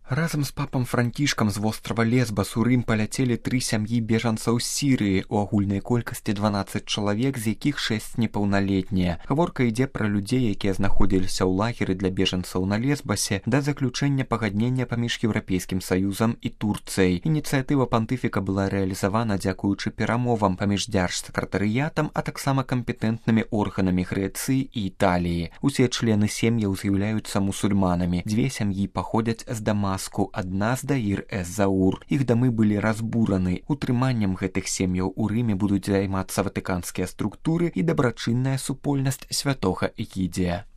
Разам з папам Францішкам з вострава Лесбас у Рым паляцелі 3 сям'і бежанцаў з Сірыі у агульнай колькасці 12 чалавек, з якіх 6 непаўналетнія. Гаворка ідзе пра людзей, якія знаходзіліся ў лагеры для бежанцаў на Лесбасе да заключэння пагаднення паміж Еўрапейскім Саюзам і Турцыяй. Ініцыятыва пантыфіка была рэалізавана дзякуючы перамовам паміж дзяржсакратарыятам, а таксама кампетэнтнымі органамі Грэцыі і Італіі. Усе члены сем'яў з'яўляюцца мусульманамі. 2 сям'і паходзяць з Дамаску, адна з Даір-эз-Заур. Іх дамы былі разбураны. Утрыманнем гэтых сем'яў у Рыме будуць займацца ватыканскія структуры і дабрачынная супольнасць святога Эгідзія.